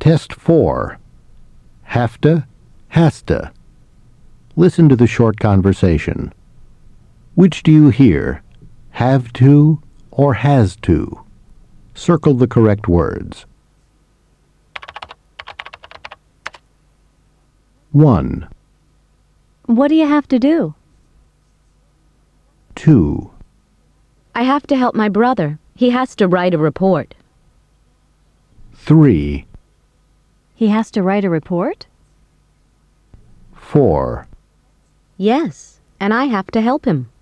Test 4. Have to, has to. Listen to the short conversation. Which do you hear? Have to or has to? Circle the correct words. 1, What do you have to do? 2, I have to help my brother. He has to write a report. 3, He has to write a report? 4. Yes, and I have to help him.